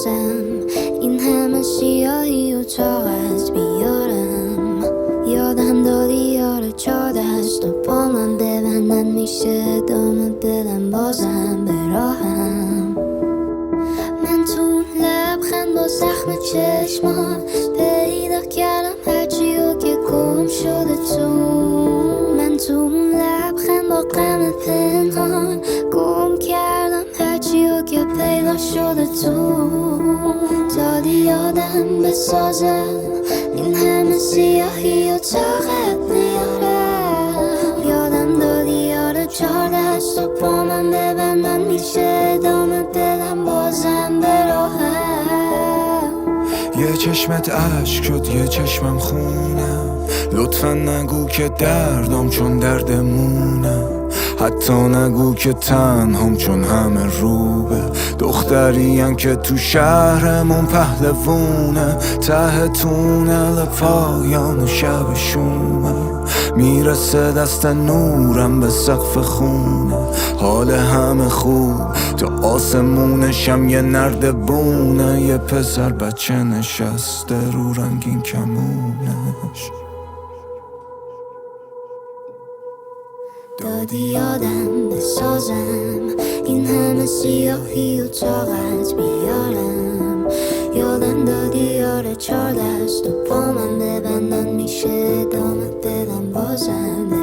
بسازم این همه سیاهی و طاقت بیارم. یادم دادی یار 4 دست و پا من ببندن میشه دامو بدم بازم به راهم. من تو اون لبخند با زخم چشمات پیدا کردم هرچی و که گم شده تو. من تو اون لبخند با غم پنهان گم کردم هرچی و که پیدا شده تو. دادی یادم بسازم این همه سیاهی و طاقت نیارم. یادم دادی یار 4 دست و پا من ببندن میشه دام دلم بازم به راهم. یه چشمت عشق شد یه چشمم خونه، لطفا نگو که دردم چون دردمونه، حتی نگو که تنهام چون همه روبه. دختریم که تو شهرمون پهلوونه، ته تونل پایان شب شومه، میرسه دست نورم به سقف خونه. حال همه خوب تو آسمونشم یه نرد بونه، یه پسر بچه نشسته رو رنگین کمونش. دادی یادم بسازم این همه سیاهی و طاقت بیارم. یادم دادی یار 4 دست و پا من ببندن میشه دامت بدم بازم.